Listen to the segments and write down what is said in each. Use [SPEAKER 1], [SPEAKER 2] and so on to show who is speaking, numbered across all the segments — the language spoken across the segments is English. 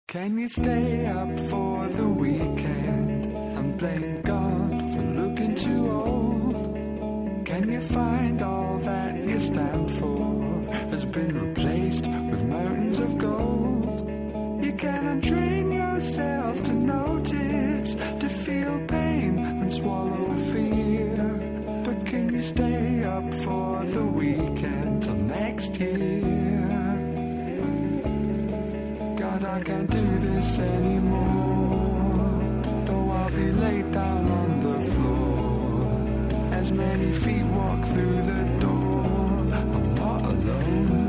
[SPEAKER 1] Can you stay up for the weekend and blame God for looking too old? Can you find all that you stand for has been replaced with mountains of gold? You can untrain yourself to notice, to feel pain and swallow fear. But can you stay up for the weekend till next year? God, I can't do this anymore, though I'll be laid down on the floor. As many feet walk through the door, I'm not alone.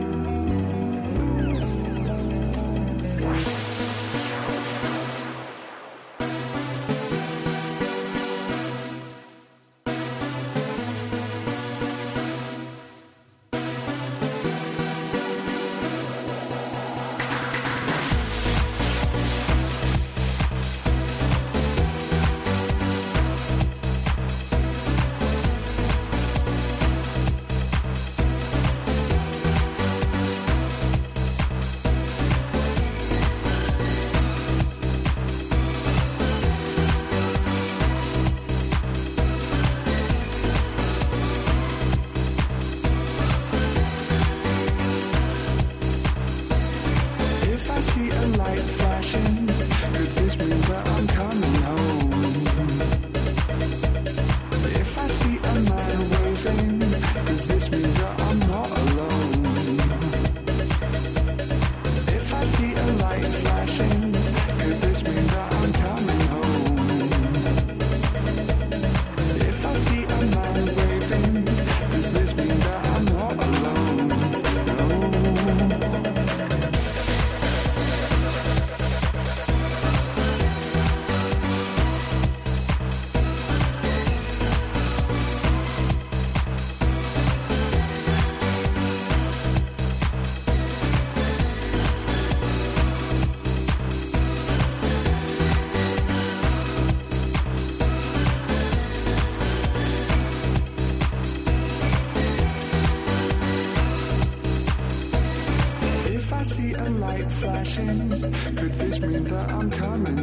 [SPEAKER 1] Could this mean that I'm coming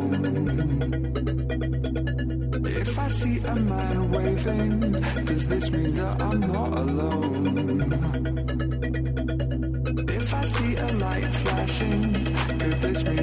[SPEAKER 1] home? If I see a man waving, does this mean that I'm not alone? If I see a light flashing, could this mean